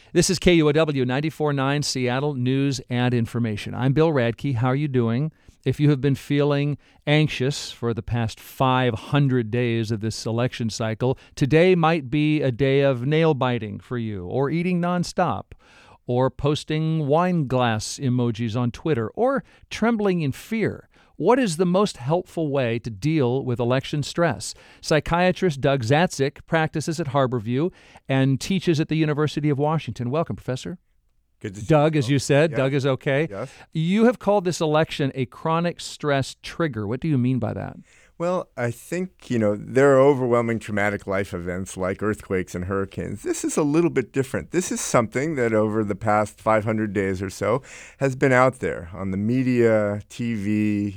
This is KUOW 94.9 Seattle News and Information. I'm Bill Radke. How are you doing? If you have been feeling anxious for the past 500 days of this election cycle, today might be a day of nail biting for you, or eating nonstop, or posting wine glass emojis on Twitter, or trembling in fear. What is the most helpful way to deal with election stress? Psychiatrist Doug Zatzik practices at Harborview and teaches at the University of Washington. Welcome, Professor. Good to see Doug, you. as you said, Yes. Doug is okay. Yes. You have called this election a chronic stress trigger. What do you mean by that? Well, I think, there are overwhelming traumatic life events like earthquakes and hurricanes. This is a little bit different. This is something that over the past 500 days or so has been out there on the media, TV,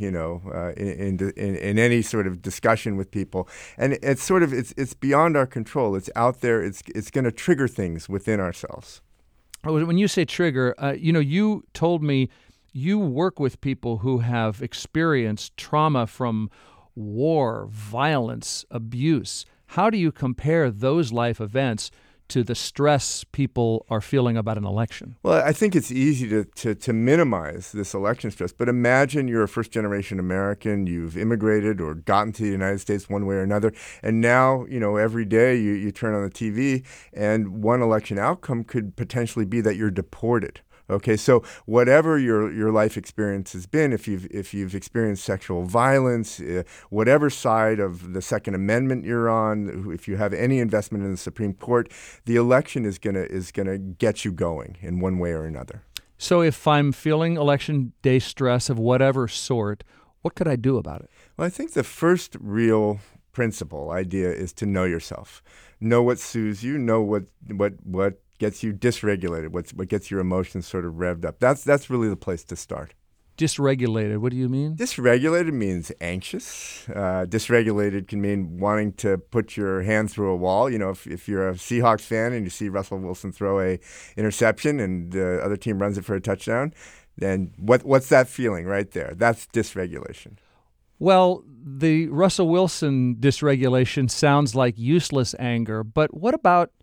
in any sort of discussion with people. And it's beyond our control. It's out there. It's going to trigger things within ourselves. When you say trigger, you told me you work with people who have experienced trauma from war, violence, abuse. How do you compare those life events to the stress people are feeling about an election? Well, I think it's easy to minimize this election stress, but imagine you're a first-generation American, you've immigrated or gotten to the United States one way or another, and now, every day you turn on the TV, and one election outcome could potentially be that you're deported. Okay, so whatever your life experience has been, if you've experienced sexual violence, whatever side of the Second Amendment you're on, if you have any investment in the Supreme Court, the election is gonna get you going in one way or another. So if I'm feeling election day stress of whatever sort, what could I do about it? Well, I think the first real idea is to know yourself. Know what soothes you, know what gets you dysregulated, what gets your emotions sort of revved up. That's really the place to start. Dysregulated, what do you mean? Dysregulated means anxious. Dysregulated can mean wanting to put your hand through a wall. If you're a Seahawks fan and you see Russell Wilson throw a interception and the other team runs it for a touchdown, then what's that feeling right there? That's dysregulation. Well, the Russell Wilson dysregulation sounds like useless anger, but what about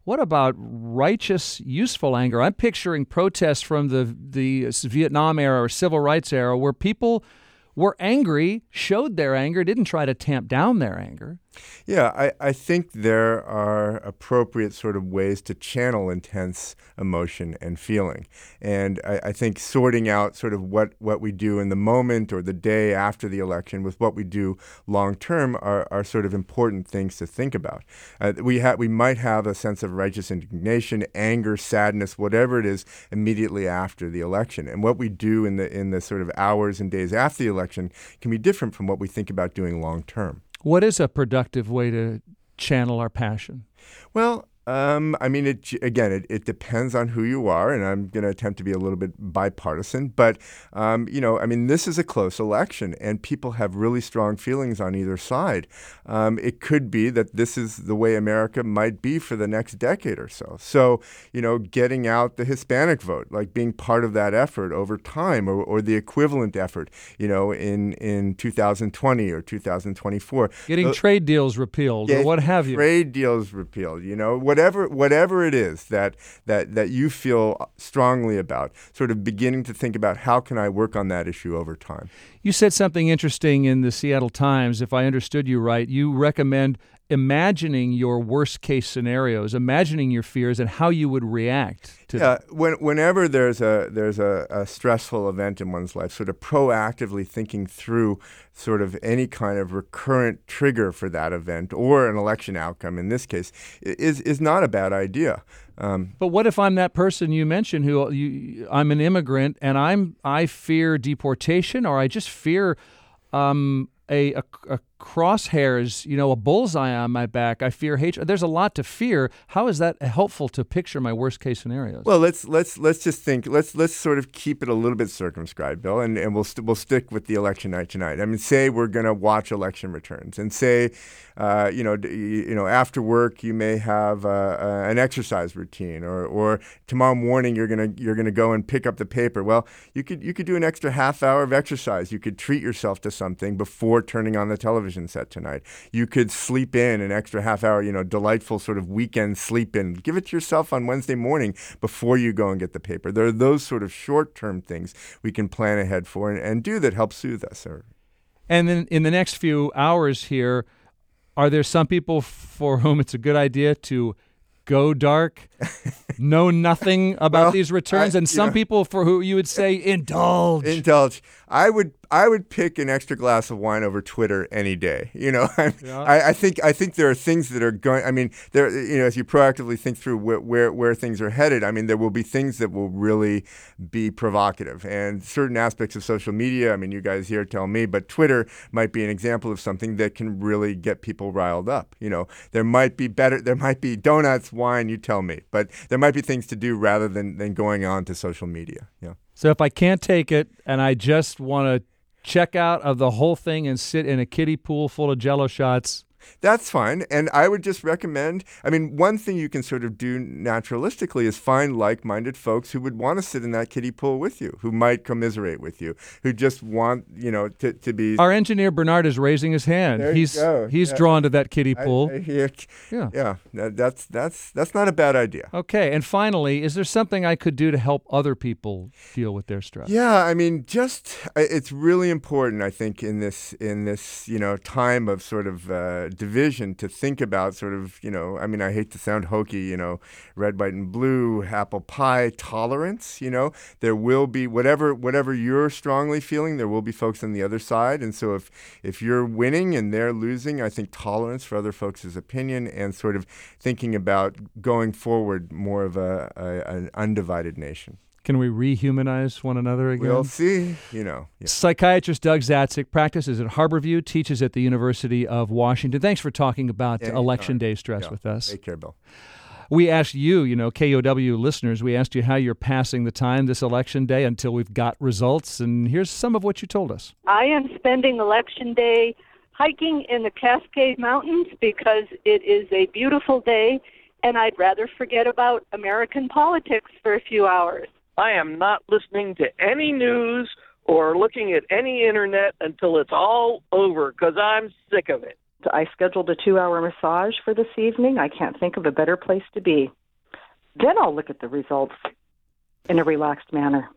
righteous, useful anger? I'm picturing protests from the Vietnam era or civil rights era where people were angry, showed their anger, didn't try to tamp down their anger. Yeah, I think there are appropriate sort of ways to channel intense emotion and feeling. And I think sorting out sort of what we do in the moment or the day after the election with what we do long term are sort of important things to think about. We might have a sense of righteous indignation, anger, sadness, whatever it is, immediately after the election. And what we do in the sort of hours and days after the election can be different from what we think about doing long term. What is a productive way to channel our passion? Well, it depends on who you are, and I'm going to attempt to be a little bit bipartisan. But, this is a close election, and people have really strong feelings on either side. It could be that this is the way America might be for the next decade or so. So, getting out the Hispanic vote, like being part of that effort over time, or the equivalent effort, in 2020 or 2024. Getting trade deals repealed, or what have you. Trade deals repealed, whatever it is that you feel strongly about, sort of beginning to think about how can I work on that issue over time. You said something interesting in the Seattle Times, if I understood you right. You recommend imagining your worst case scenarios, imagining your fears and how you would react to them. Whenever there's a stressful event in one's life, sort of proactively thinking through sort of any kind of recurrent trigger for that event or an election outcome in this case is not a bad idea. But what if I'm that person you mentioned I'm an immigrant and I fear deportation, or I just fear a crosshairs, a bullseye on my back. I fear hatred. There's a lot to fear. How is that helpful to picture my worst case scenarios? Well, let's just think. Let's sort of keep it a little bit circumscribed, Bill, and we'll stick with the election night tonight. I mean, say we're going to watch election returns, and say, after work you may have an exercise routine, or tomorrow morning you're gonna go and pick up the paper. Well, you could do an extra half hour of exercise. You could treat yourself to something before turning on the television television set tonight. You could sleep in an extra half hour, delightful sort of weekend sleep in. Give it to yourself on Wednesday morning before you go and get the paper. There are those sort of short-term things we can plan ahead for and do that help soothe us. And then in the next few hours here, are there some people for whom it's a good idea to go dark, know nothing about these returns, and some people for who you would say indulge? Indulge. I would pick an extra glass of wine over Twitter any day. I think there are things that are going. I mean, there. As you proactively think through where things are headed, I mean, there will be things that will really be provocative, and certain aspects of social media. I mean, you guys here tell me, but Twitter might be an example of something that can really get people riled up. There might be donuts, wine. You tell me, but there might be things to do rather than going on to social media. Yeah. So if I can't take it and I just want to check out of the whole thing and sit in a kiddie pool full of Jell-O shots, that's fine. And I would just recommend, one thing you can sort of do naturalistically is find like-minded folks who would want to sit in that kiddie pool with you, who might commiserate with you, who just want, to be... Our engineer Bernard is raising his hand. There you go. He's drawn to that kiddie pool. Yeah, that's not a bad idea. Okay, and finally, is there something I could do to help other people deal with their stress? Yeah, it's really important, I think, in this time of sort of division to think about sort of, I hate to sound hokey, red, white, and blue, apple pie, tolerance, there will be whatever you're strongly feeling, there will be folks on the other side. And so if you're winning and they're losing, I think tolerance for other folks' opinion and sort of thinking about going forward more of an undivided nation. Can we rehumanize one another again? We'll see, Yeah. Psychiatrist Doug Zatzik practices at Harborview, teaches at the University of Washington. Thanks for talking about Election Day stress with us. Take care, Bill. We asked you, KOW listeners, we asked you how you're passing the time this Election Day until we've got results, and here's some of what you told us. I am spending Election Day hiking in the Cascade Mountains because it is a beautiful day, and I'd rather forget about American politics for a few hours. I am not listening to any news or looking at any internet until it's all over because I'm sick of it. I scheduled a 2-hour massage for this evening. I can't think of a better place to be. Then I'll look at the results in a relaxed manner.